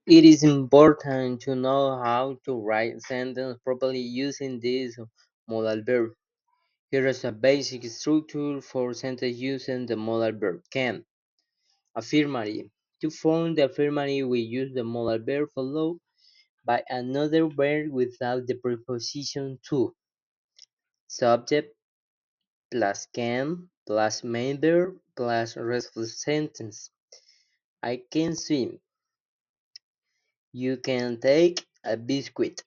It is important to know how to write sentences properly using this modal verb. Here is a basic structure for sentence using the modal verb can. Affirmative. To form the affirmative, we use the modal verb followed by another verb without the preposition to. Subject plus can plus main verb plus rest of the sentence. I can swim. You can take a biscuit.